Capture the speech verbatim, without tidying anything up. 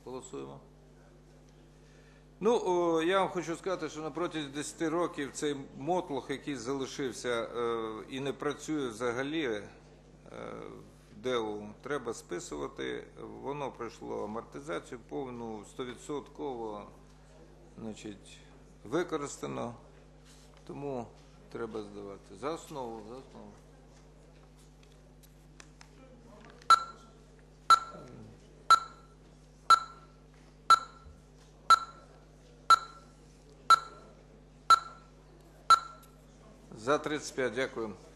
Голосуємо. Ну, о, я вам хочу сказати, що на протязі десяти років цей мотлох, який залишився е, і не працює взагалі, е, ДЕУ, треба списувати. Воно пройшло амортизацію повну, сто відсотків, значить, використано, тому треба здавати. За основу, за основу. За тридцять п'ять, дякую.